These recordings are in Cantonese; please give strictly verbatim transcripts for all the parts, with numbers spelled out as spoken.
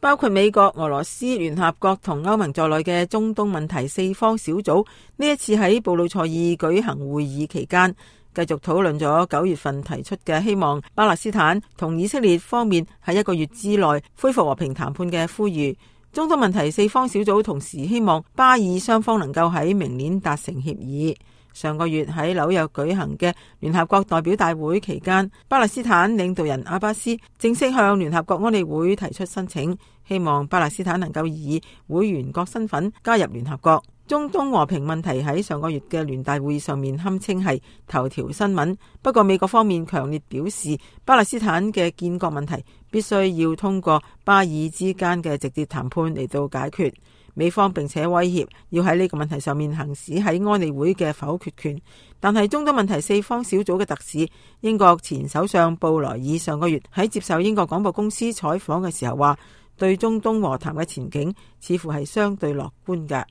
包括美國、俄羅斯、聯合國同歐盟在內嘅中東問題四方小組呢一次喺布魯塞爾舉行會議期間，繼續討論咗九月份提出嘅希望巴勒斯坦同以色列方面喺一個月之內恢復和平談判嘅呼籲。中東問題四方小組同時希望巴以雙方能夠喺明年達成協議。上個月喺紐約舉行嘅聯合國代表大會期間，巴勒斯坦領導人阿巴斯正式向聯合國安理會提出申請，希望巴勒斯坦能夠以會員國身份加入聯合國。中東和平問題喺上個月嘅聯大會議上面堪稱係頭條新聞，不過美國方面強烈表示，巴勒斯坦嘅建國問題必須要通過巴以之間嘅直接談判嚟到解決。美方並且威脅要喺呢個問題上面行使喺安理會嘅否決權，但係中東問題四方小組嘅特使英國前首相布萊爾上個月喺接受英國廣播公司採訪嘅時候話，對中東和談嘅前景似乎係相對樂觀嘅。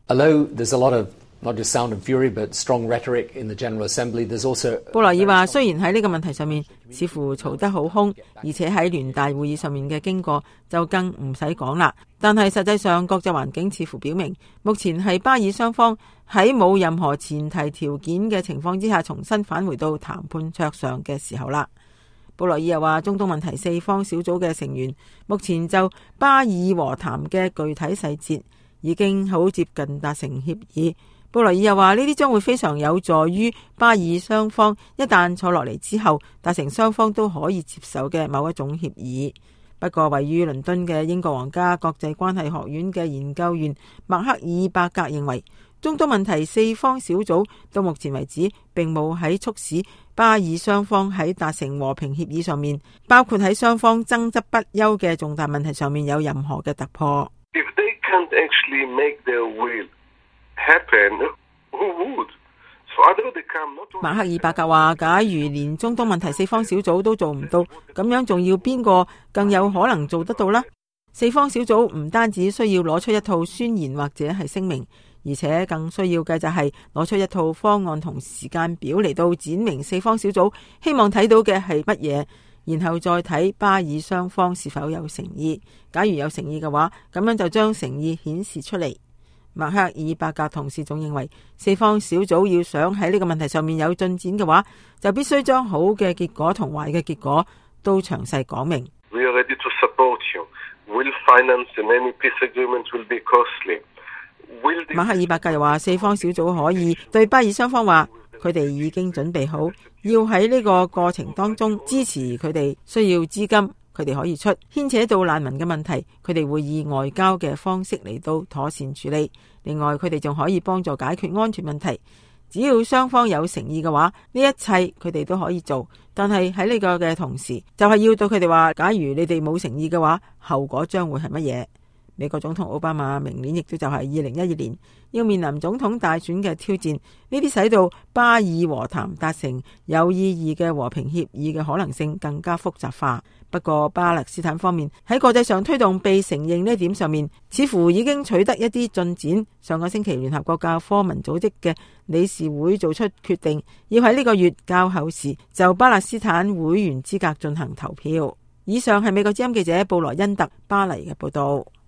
Not just sound and fury, but strong rhetoric in the General Assembly. There's also 布萊爾話，雖然喺呢個問題上面似乎嘈得好兇，而且喺聯大會議上面嘅經過就更唔使講啦。但係實際上國際環境似乎表明，目前係巴以雙方喺冇任何前提條件嘅情況之下，重新返回到談判桌上嘅時候啦。布萊爾又話，中東問題四方小組嘅成員目前就巴以和談嘅具體細節已經好接近達成協議。布萊爾又話，呢啲將會非常有助於巴以雙方一旦坐落嚟之後達成雙方都可以接受嘅某一種協議。不過位於倫敦嘅英國皇家國際關係學院嘅研究員麥克爾伯格認為，中東問題四方小組到目前為止並冇喺促使巴以雙方喺達成和平協議上面，包括喺雙方爭執不休嘅重大問題上面有任何嘅突破。 If they can't actually make their will happen, who would? So I don't think 馬克爾伯格話，假如連中東問題四方小組都做唔到，咁樣仲要邊個更有可能做得到呢？四方小組唔單止需要攞出一套宣言或者係聲明，而且更需要嘅就係攞出一套方案同時間表嚟到展明四方小組希望睇到嘅係乜嘢，然後再睇巴以雙方是否有誠意。假如有誠意嘅話，咁樣就將誠意顯示出嚟。馬克爾伯格同時仲認為，四方小組要想喺呢個問題上面有進展嘅話，就必須將好嘅結果同壞嘅結果都詳細講明。 We are ready to support you. We'll finance and any peace agreement will be costly. We'll... 馬克爾伯格又話，四方小組可以對巴以雙方話，佢哋已經準備好，要喺呢個過程當中支持佢哋需要資金。佢哋可以出，牽扯到難民嘅問題，佢哋會以外交嘅方式嚟到妥善處理。另外，佢哋仲可以幫助解決安全問題。只要雙方有誠意嘅話，呢一切佢哋都可以做。但係喺呢個嘅同時，就係要對佢哋話，假如你哋冇誠意嘅話，後果將會係乜嘢？美國總統奧巴馬明年亦都就係二零一二年要面臨總統大選嘅挑戰，呢啲使到巴以和談達成有意義嘅和平協議嘅可能性更加複雜化。不過巴勒斯坦方面喺國際上推動被承認呢一點上面，似乎已經取得一啲進展。上個星期聯合國教科文組織嘅理事會做出決定，要喺呢個月較後時就巴勒斯坦會員資格進行投票。以上係美國之音記者布萊恩特巴黎嘅報道。